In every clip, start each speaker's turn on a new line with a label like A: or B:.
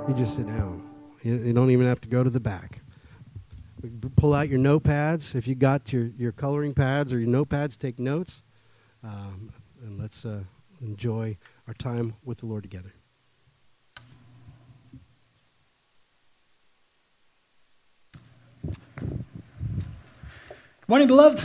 A: you just sit down. You don't even have to go to the back. Pull out your notepads. If you got your coloring pads or your notepads, take notes. And let's enjoy our time with the Lord together.
B: Morning, beloved.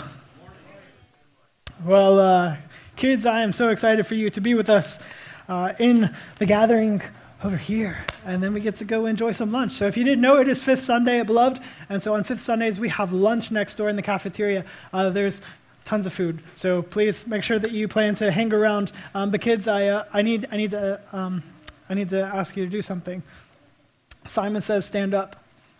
B: Well, kids, I am so excited for you to be with us in the gathering over here, and then we get to go enjoy some lunch. So if you didn't know, it is Fifth Sunday at Beloved, and so on Fifth Sundays we have lunch next door in the cafeteria. There's tons of food, so please make sure that you plan to hang around. But kids, I need to ask you to do something. Simon says, stand up.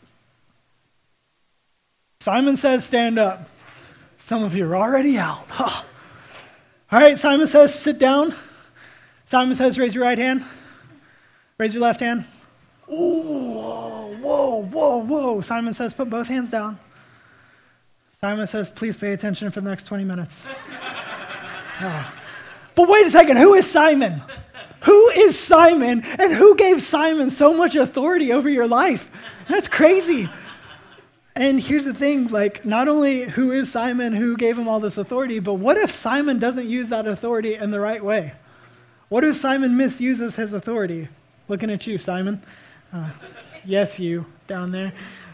B: Simon says, stand up. Some of you are already out. All right, Simon says, sit down. Simon says, raise your right hand. Raise your left hand. Ooh, whoa. Simon says, put both hands down. Simon says, please pay attention for the next 20 minutes. But wait a second, who is Simon? Who is Simon, and who gave Simon so much authority over your life? That's crazy. And here's the thing, not only who is Simon, who gave him all this authority, but what if Simon doesn't use that authority in the right way? What if Simon misuses his authority? Looking at you, Simon. Yes, you down there.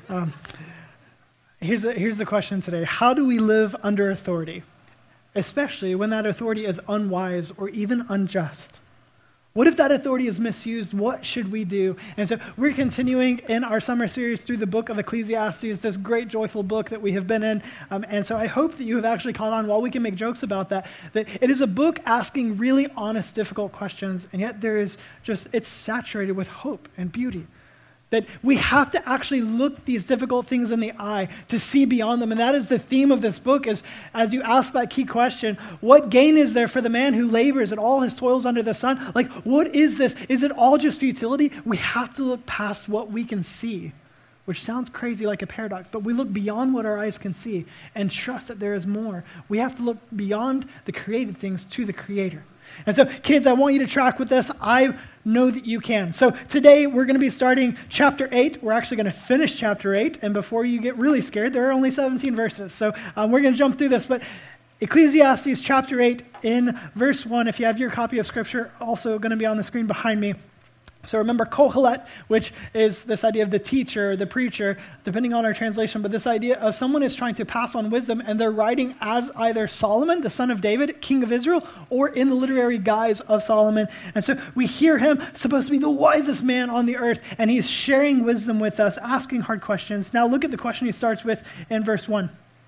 B: Here's the question today. How do we live under authority, especially when that authority is unwise or even unjust? What if that authority is misused? What should we do? And so we're continuing in our summer series through the book of Ecclesiastes, this great, joyful book that we have been in. And so I hope that you have actually caught on, while we can make jokes about that it is a book asking really honest, difficult questions, and yet it's saturated with hope and beauty. That we have to actually look these difficult things in the eye to see beyond them. And that is the theme of this book, is as you ask that key question, what gain is there for the man who labors and all his toils under the sun? What is this? Is it all just futility? We have to look past what we can see, which sounds crazy, like a paradox, but we look beyond what our eyes can see and trust that there is more. We have to look beyond the created things to the Creator. And so, kids, I want you to track with this. I know that you can. So today we're going to be starting chapter 8. We're actually going to finish chapter 8. And before you get really scared, there are only 17 verses. So we're going to jump through this. But Ecclesiastes chapter 8 in verse 1, if you have your copy of Scripture, also going to be on the screen behind me. So remember Kohelet, which is this idea of the teacher, the preacher, depending on our translation, but this idea of someone is trying to pass on wisdom, and they're writing as either Solomon, the son of David, king of Israel, or in the literary guise of Solomon. And so we hear him, supposed to be the wisest man on the earth, and he's sharing wisdom with us, asking hard questions. Now look at the question he starts with in verse 1.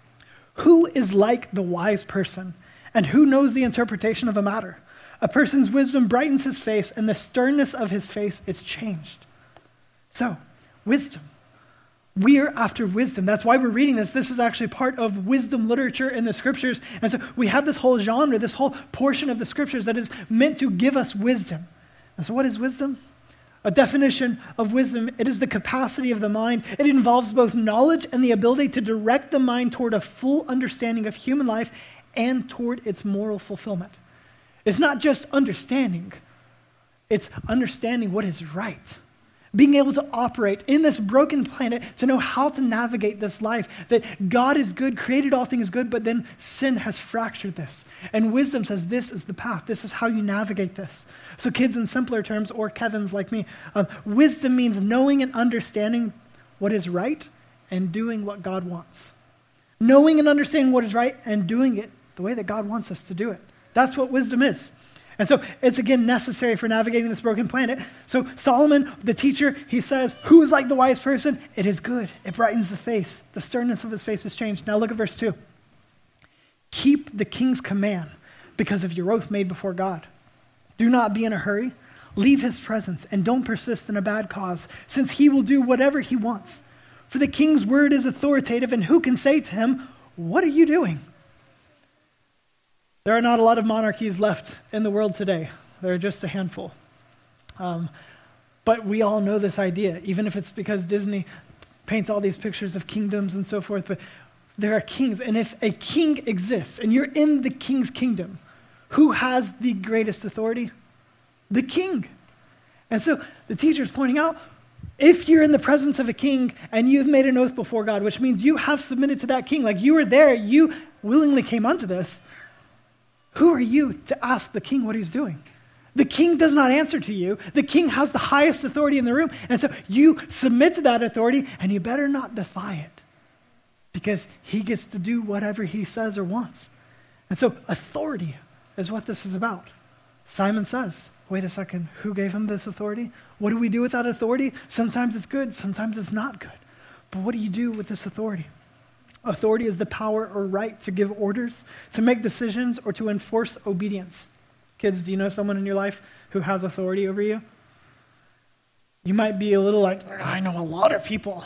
B: Who is like the wise person, and who knows the interpretation of a matter? A person's wisdom brightens his face, and the sternness of his face is changed. So, wisdom. We are after wisdom. That's why we're reading this. This is actually part of wisdom literature in the Scriptures. And so we have this whole genre, this whole portion of the Scriptures that is meant to give us wisdom. And so what is wisdom? A definition of wisdom, it is the capacity of the mind. It involves both knowledge and the ability to direct the mind toward a full understanding of human life and toward its moral fulfillment. It's not just understanding. It's understanding what is right. Being able to operate in this broken planet to know how to navigate this life. That God is good, created all things good, but then sin has fractured this. And wisdom says this is the path. This is how you navigate this. So kids, in simpler terms, or Kevins like me, wisdom means knowing and understanding what is right and doing what God wants. Knowing and understanding what is right and doing it the way that God wants us to do it. That's what wisdom is. And so it's, again, necessary for navigating this broken planet. So Solomon, the teacher, he says, who is like the wise person? It is good. It brightens the face. The sternness of his face is changed. Now look at verse 2. Keep the king's command because of your oath made before God. Do not be in a hurry. Leave his presence and don't persist in a bad cause, since he will do whatever he wants. For the king's word is authoritative, and who can say to him, what are you doing? There are not a lot of monarchies left in the world today. There are just a handful. But we all know this idea, even if it's because Disney paints all these pictures of kingdoms and so forth. But there are kings, and if a king exists, and you're in the king's kingdom, who has the greatest authority? The king. And so the teacher is pointing out, If you're in the presence of a king and you've made an oath before God, which means you have submitted to that king, like you were there, you willingly came unto this, who are you to ask the king what he's doing? The king does not answer to you. The king has the highest authority in the room. And so you submit to that authority, and you better not defy it, because he gets to do whatever he says or wants. And so authority is what this is about. Simon says, wait a second, who gave him this authority? What do we do with that authority? Sometimes it's good, sometimes it's not good. But what do you do with this authority? Authority is the power or right to give orders, to make decisions, or to enforce obedience. Kids, do you know someone in your life who has authority over you? You might be a little like, I know a lot of people.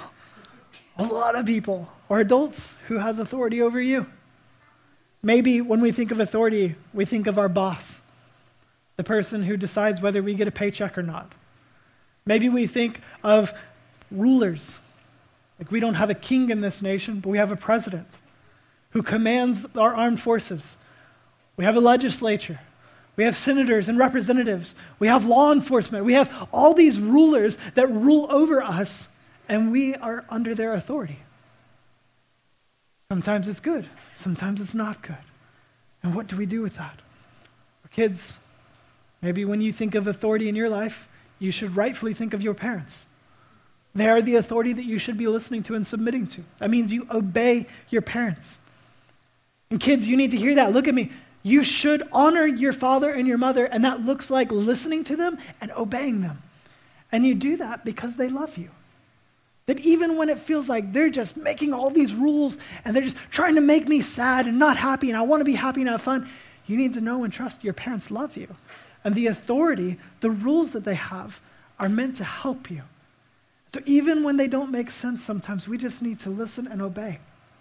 B: Or adults who has authority over you. Maybe when we think of authority, we think of our boss, the person who decides whether we get a paycheck or not. Maybe we think of rulers. Like, we don't have a king in this nation, but we have a president who commands our armed forces. We have a legislature. We have senators and representatives. We have law enforcement. We have all these rulers that rule over us, and we are under their authority. Sometimes it's good. Sometimes it's not good. And what do we do with that? For kids, maybe when you think of authority in your life, you should rightfully think of your parents. They are the authority that you should be listening to and submitting to. That means you obey your parents. And kids, you need to hear that. Look at me. You should honor your father and your mother, and that looks like listening to them and obeying them. And you do that because they love you. That even when it feels like they're just making all these rules and they're just trying to make me sad and not happy and I want to be happy and have fun, you need to know and trust your parents love you. And the authority, the rules that they have, are meant to help you. So even when they don't make sense sometimes, we just need to listen and obey.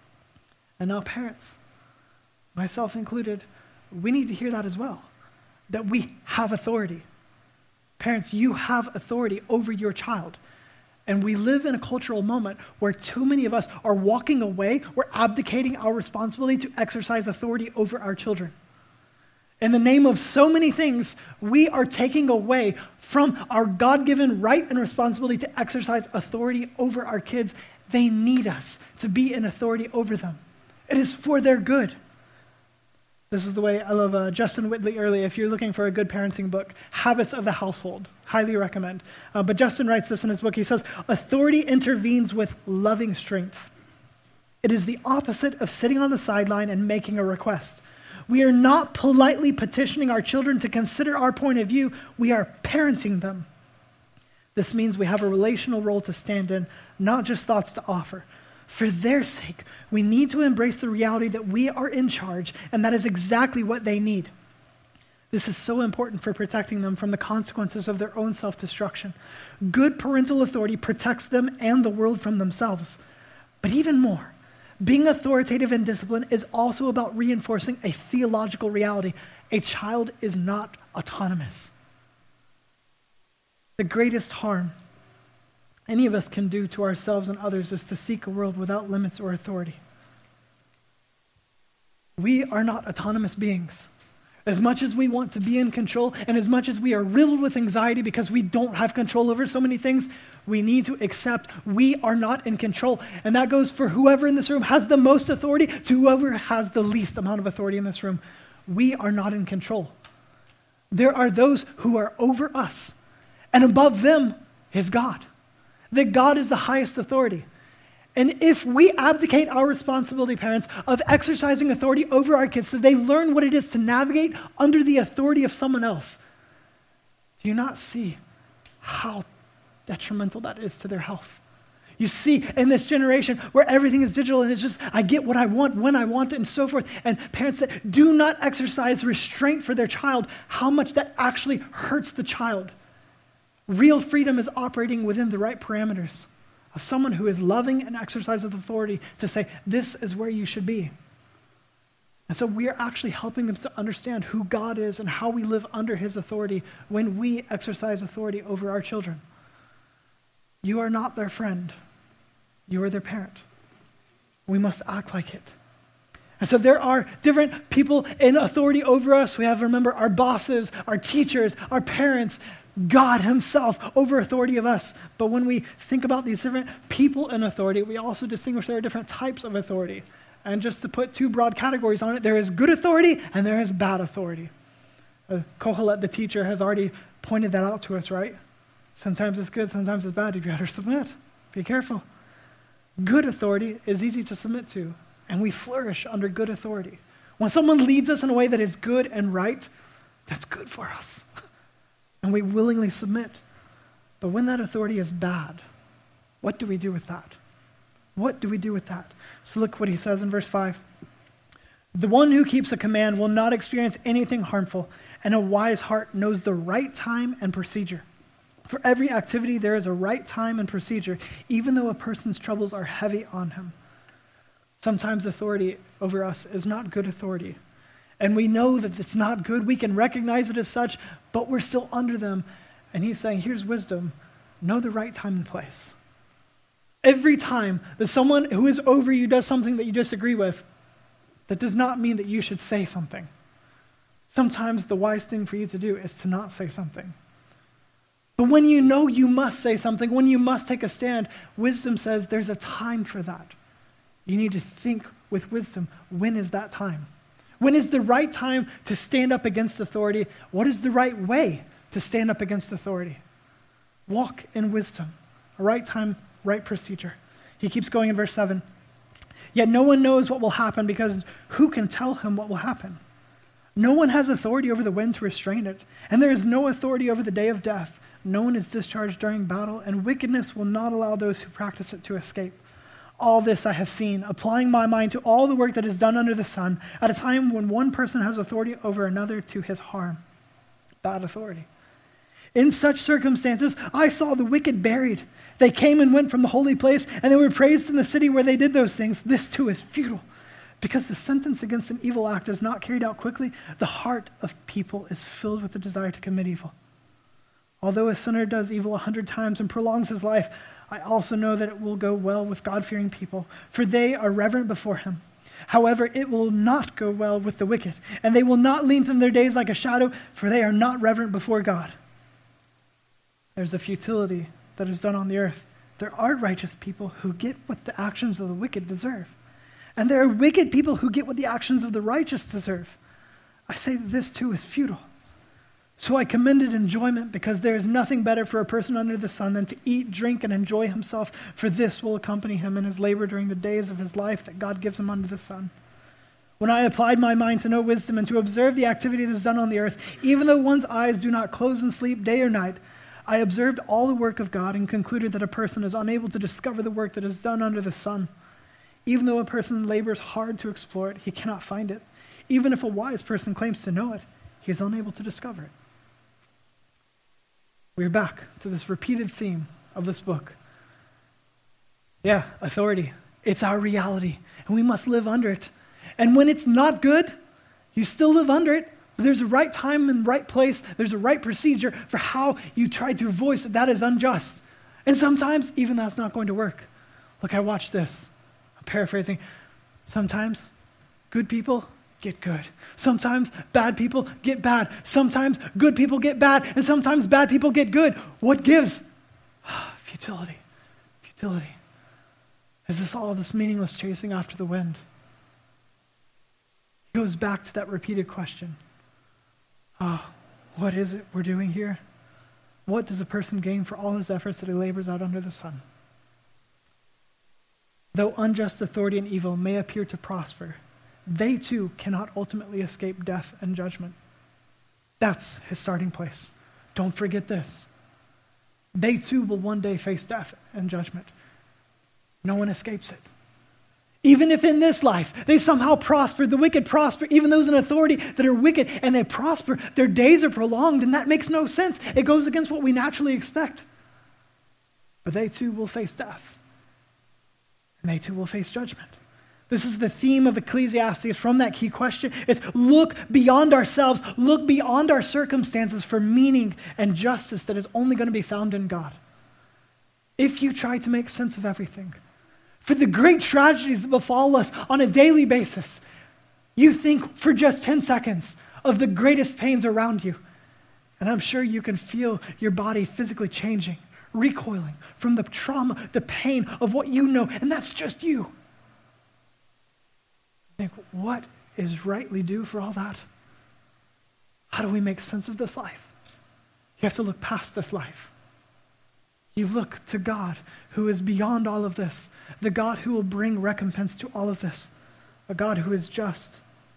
B: And now parents, myself included, we need to hear that as well, that we have authority. Parents, you have authority over your child. And we live in a cultural moment where too many of us are walking away, we're abdicating our responsibility to exercise authority over our children. In the name of so many things, we are taking away from our God-given right and responsibility to exercise authority over our kids. They need us to be in authority over them. It is for their good. This is the way I love Justin Whitley early. If you're looking for a good parenting book, Habits of the Household. Highly recommend. But Justin writes this in his book. He says, authority intervenes with loving strength. It is the opposite of sitting on the sideline and making a request. We are not politely petitioning our children to consider our point of view. We are parenting them. This means we have a relational role to stand in, not just thoughts to offer. For their sake, we need to embrace the reality that we are in charge, and that is exactly what they need. This is so important for protecting them from the consequences of their own self-destruction. Good parental authority protects them and the world from themselves. But even more, being authoritative and disciplined is also about reinforcing a theological reality. A child is not autonomous. The greatest harm any of us can do to ourselves and others is to seek a world without limits or authority. We are not autonomous beings. As much as we want to be in control, and as much as we are riddled with anxiety because we don't have control over so many things, we need to accept we are not in control. And that goes for whoever in this room has the most authority to whoever has the least amount of authority in this room. We are not in control. There are those who are over us, and above them is God. That God is the highest authority. And if we abdicate our responsibility, parents, of exercising authority over our kids so they learn what it is to navigate under the authority of someone else, do you not see how detrimental that is to their health? You see in this generation where everything is digital and it's just, I get what I want, when I want it, and so forth. And parents that do not exercise restraint for their child, how much that actually hurts the child. Real freedom is operating within the right parameters of someone who is loving and exercises authority to say, this is where you should be. And so we are actually helping them to understand who God is and how we live under his authority when we exercise authority over our children. You are not their friend. You are their parent. We must act like it. And so there are different people in authority over us. We have, remember, our bosses, our teachers, our parents, God himself over authority of us. But when we think about these different people in authority, we also distinguish there are different types of authority. And just to put two broad categories on it, there is good authority and there is bad authority. Kohelet, the teacher, has already pointed that out to us, right? Sometimes it's good, sometimes it's bad. You'd rather submit. Be careful. Good authority is easy to submit to, and we flourish under good authority. When someone leads us in a way that is good and right, that's good for us. And we willingly submit. But when that authority is bad, what do we do with that? What do we do with that? So look what he says in verse 5. The one who keeps a command will not experience anything harmful, and a wise heart knows the right time and procedure. For every activity there is a right time and procedure, even though a person's troubles are heavy on him. Sometimes authority over us is not good authority. And we know that it's not good. We can recognize it as such, but we're still under them. And he's saying, here's wisdom. Know the right time and place. Every time that someone who is over you does something that you disagree with, that does not mean that you should say something. Sometimes the wise thing for you to do is to not say something. But when you know you must say something, when you must take a stand, wisdom says there's a time for that. You need to think with wisdom. When is that time? When is the right time to stand up against authority? What is the right way to stand up against authority? Walk in wisdom. A right time, right procedure. He keeps going in verse 7. Yet no one knows what will happen, because who can tell him what will happen? No one has authority over the wind to restrain it, and there is no authority over the day of death. No one is discharged during battle, and wickedness will not allow those who practice it to escape. All this I have seen, applying my mind to all the work that is done under the sun, at a time when one person has authority over another to his harm. Bad authority. In such circumstances, I saw the wicked buried. They came and went from the holy place, and they were praised in the city where they did those things. This too is futile. Because the sentence against an evil act is not carried out quickly, the heart of people is filled with the desire to commit evil. Although a sinner does evil 100 times and prolongs his life, I also know that it will go well with God-fearing people, for they are reverent before him. However, it will not go well with the wicked, and they will not lengthen their days like a shadow, for they are not reverent before God. There's a futility that is done on the earth. There are righteous people who get what the actions of the wicked deserve. And there are wicked people who get what the actions of the righteous deserve. I say that this too is futile. So I commended enjoyment, because there is nothing better for a person under the sun than to eat, drink, and enjoy himself, for this will accompany him in his labor during the days of his life that God gives him under the sun. When I applied my mind to know wisdom and to observe the activity that is done on the earth, even though one's eyes do not close in sleep day or night, I observed all the work of God and concluded that a person is unable to discover the work that is done under the sun. Even though a person labors hard to explore it, he cannot find it. Even if a wise person claims to know it, he is unable to discover it. We're back to this repeated theme of this book. Yeah, authority. It's our reality, and we must live under it. And when it's not good, you still live under it, but there's a right time and right place. There's a right procedure for how you try to voice that is unjust. And sometimes, even that's not going to work. Look, I watched this. I'm paraphrasing. Sometimes good people get good. Sometimes bad people get bad. Sometimes good people get bad, and sometimes bad people get good. What gives? Futility. Futility. Is this all this meaningless chasing after the wind? It goes back to that repeated question. What is it we're doing here? What does a person gain for all his efforts that he labors out under the sun? Though unjust authority and evil may appear to prosper, they too cannot ultimately escape death and judgment. That's his starting place. Don't forget this. They too will one day face death and judgment. No one escapes it. Even if in this life they somehow prosper, the wicked prosper, even those in authority that are wicked and they prosper, their days are prolonged, and that makes no sense. It goes against what we naturally expect. But they too will face death. And they too will face judgment. This is the theme of Ecclesiastes from that key question. It's look beyond ourselves, look beyond our circumstances for meaning and justice that is only going to be found in God. If you try to make sense of everything, for the great tragedies that befall us on a daily basis, you think for just 10 seconds of the greatest pains around you. And I'm sure you can feel your body physically changing, recoiling from the trauma, the pain of what you know, and that's just you. Think, what is rightly due for all that? How do we make sense of this life? You have to look past this life. You look to God, who is beyond all of this, the God who will bring recompense to all of this, a God who is just.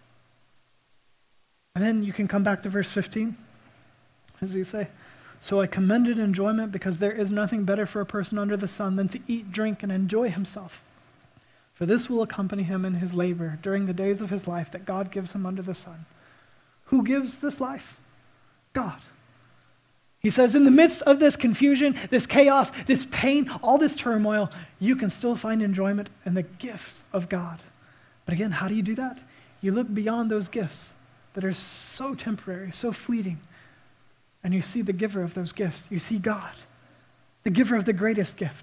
B: And then you can come back to verse 15. What does he say? So I commended enjoyment because there is nothing better for a person under the sun than to eat, drink, and enjoy himself. For this will accompany him in his labor during the days of his life that God gives him under the sun. Who gives this life? God. He says, in the midst of this confusion, this chaos, this pain, all this turmoil, you can still find enjoyment in the gifts of God. But again, how do you do that? You look beyond those gifts that are so temporary, so fleeting, and you see the giver of those gifts. You see God, the giver of the greatest gift,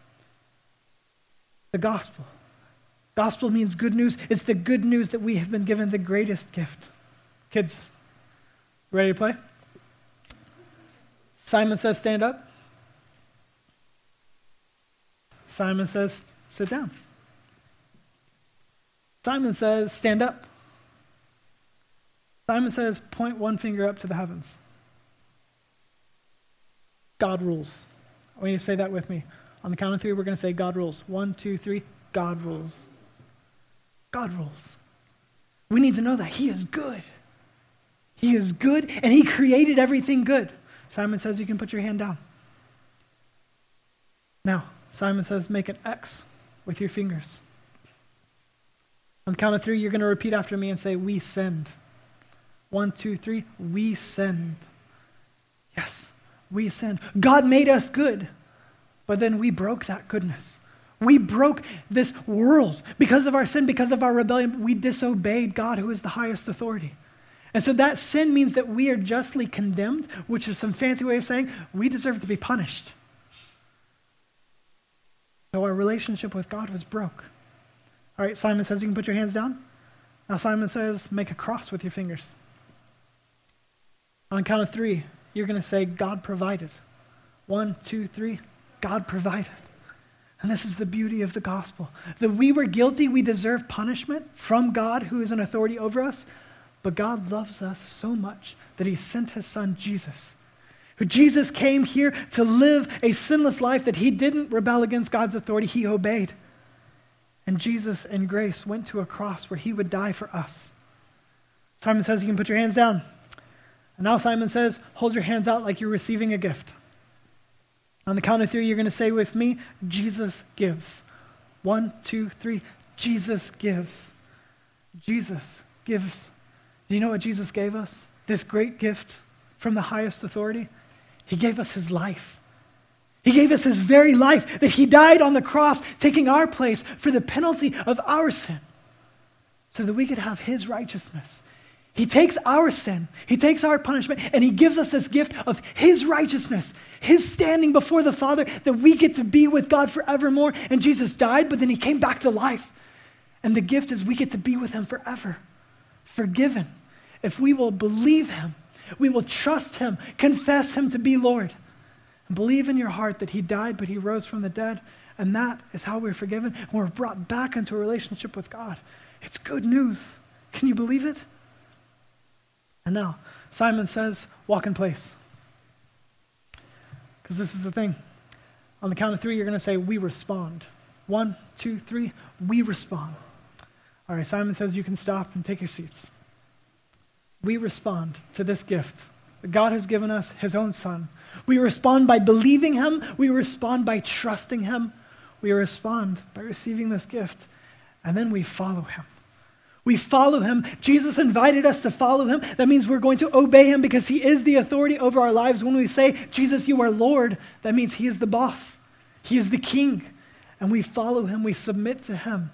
B: the gospel. Gospel means good news. It's the good news that we have been given the greatest gift. Kids, ready to play? Simon says, stand up. Simon says, sit down. Simon says, stand up. Simon says, point one finger up to the heavens. God rules. I want you to say that with me. On the count of three, we're going to say God rules. 1, 2, 3. God rules. God rules. We need to know that He is good. He is good, and He created everything good. Simon says you can put your hand down. Now, Simon says make an X with your fingers. On the count of three, you're going to repeat after me and say, we sinned. 1, 2, 3. We sinned. Yes, we sinned. God made us good, but then we broke that goodness. We broke this world. Because of our sin, because of our rebellion, we disobeyed God, who is the highest authority. And so that sin means that we are justly condemned, which is some fancy way of saying we deserve to be punished. So our relationship with God was broke. All right, Simon says you can put your hands down. Now Simon says make a cross with your fingers. On the count of three, you're going to say God provided. 1, 2, 3, God provided. And this is the beauty of the gospel. That we were guilty, we deserve punishment from God, who is an authority over us. But God loves us so much that He sent His Son, Jesus. Who Jesus came here to live a sinless life, that He didn't rebel against God's authority, He obeyed. And Jesus, in grace, went to a cross where He would die for us. Simon says you can put your hands down. And now Simon says, hold your hands out like you're receiving a gift. On the count of three, you're going to say with me, Jesus gives. 1, 2, 3. Jesus gives. Jesus gives. Do you know what Jesus gave us? This great gift from the highest authority? He gave us His life. He gave us His very life, that He died on the cross, taking our place for the penalty of our sin, so that we could have His righteousness. He takes our sin, He takes our punishment, and He gives us this gift of His righteousness, His standing before the Father, that we get to be with God forevermore. And Jesus died, but then He came back to life. And the gift is we get to be with Him forever, forgiven. If we will believe Him, we will trust Him, confess Him to be Lord, and believe in your heart that He died, but He rose from the dead, and that is how we're forgiven, and we're brought back into a relationship with God. It's good news. Can you believe it? And now, Simon says, walk in place. Because this is the thing. On the count of three, you're going to say, we respond. 1, 2, 3, we respond. All right, Simon says you can stop and take your seats. We respond to this gift that God has given us, His own Son. We respond by believing Him. We respond by trusting Him. We respond by receiving this gift. And then we follow Him. We follow Him. Jesus invited us to follow Him. That means we're going to obey Him because He is the authority over our lives. When we say, Jesus, you are Lord, that means He is the boss. He is the King. And we follow Him. We submit to Him.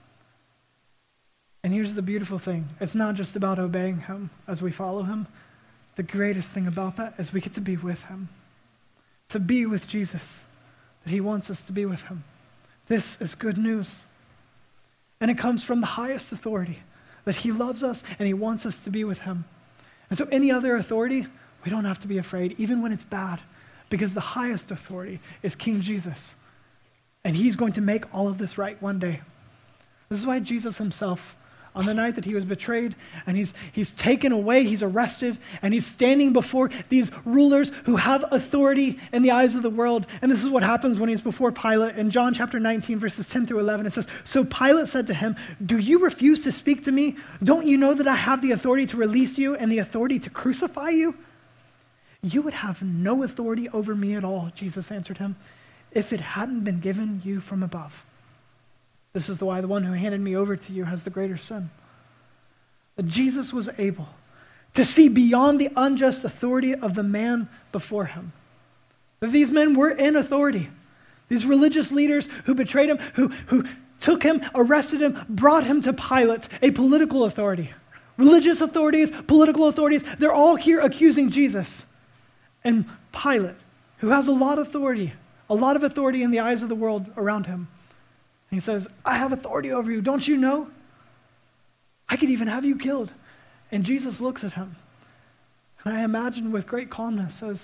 B: And here's the beautiful thing. It's not just about obeying Him as we follow Him. The greatest thing about that is we get to be with Him. To be with Jesus. That He wants us to be with Him. This is good news. And it comes from the highest authority, that He loves us and He wants us to be with Him. And so any other authority We don't have to be afraid, even when it's bad, because the highest authority is King Jesus. And he's going to make all of this right one day. This is why Jesus himself, on the night that he was betrayed, and he's taken away, he's arrested, and he's standing before these rulers who have authority in the eyes of the world. And this is what happens when he's before Pilate. In John chapter 19, verses 10 through 11, it says, "So Pilate said to him, 'Do you refuse to speak to me? Don't you know that I have the authority to release you and the authority to crucify you?' 'You would have no authority over me at all,' Jesus answered him, 'if it hadn't been given you from above.' This is why the one who handed me over to you has the greater sin." That Jesus was able to see beyond the unjust authority of the man before him. That these men were in authority. These religious leaders who betrayed him, who took him, arrested him, brought him to Pilate, a political authority. Religious authorities, political authorities, they're all here accusing Jesus. And Pilate, who has a lot of authority in the eyes of the world around him, he says, "I have authority over you. Don't you know? I could even have you killed." And Jesus looks at him, and I imagine with great calmness says,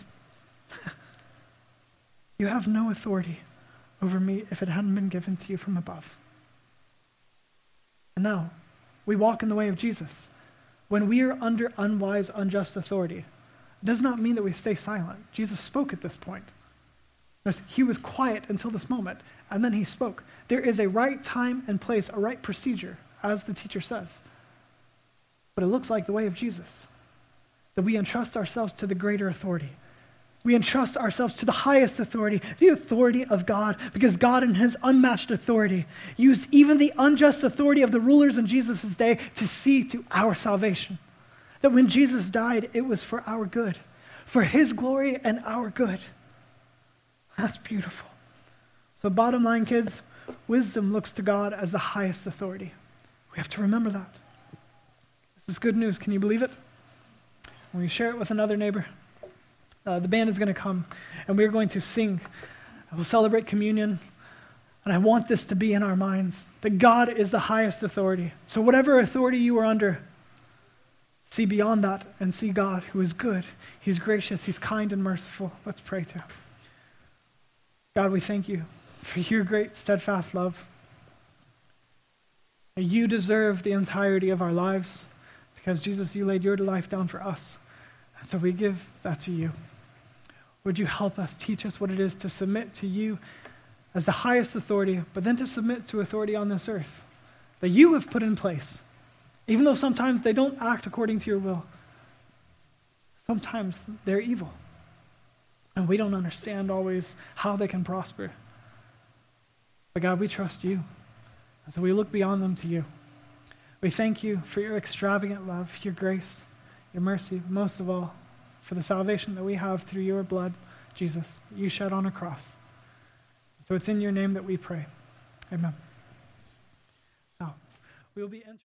B: "You have no authority over me if it hadn't been given to you from above." And now, we walk in the way of Jesus. When we are under unwise, unjust authority, it does not mean that we stay silent. Jesus spoke at this point. He was quiet until this moment, and then he spoke. There is a right time and place, a right procedure, as the teacher says. But it looks like the way of Jesus, that we entrust ourselves to the greater authority. We entrust ourselves to the highest authority, the authority of God, because God in his unmatched authority used even the unjust authority of the rulers in Jesus' day to see to our salvation. That when Jesus died, it was for our good, for his glory and our good. That's beautiful. So bottom line, kids, wisdom looks to God as the highest authority. We have to remember that. This is good news. Can you believe it? When you share it with another neighbor, the band is going to come, and we're going to sing. We'll celebrate communion, and I want this to be in our minds, that God is the highest authority. So whatever authority you are under, see beyond that and see God, who is good. He's gracious. He's kind and merciful. Let's pray to him. God, we thank you for your great steadfast love. You deserve the entirety of our lives because, Jesus, you laid your life down for us. And so we give that to you. Would you help us, teach us what it is to submit to you as the highest authority, but then to submit to authority on this earth that you have put in place, even though sometimes they don't act according to your will. Sometimes they're evil. And we don't understand always how they can prosper. But God, we trust you. And so we look beyond them to you. We thank you for your extravagant love, your grace, your mercy, most of all, for the salvation that we have through your blood, Jesus, that you shed on a cross. So it's in your name that we pray. Amen. Now, we will be entering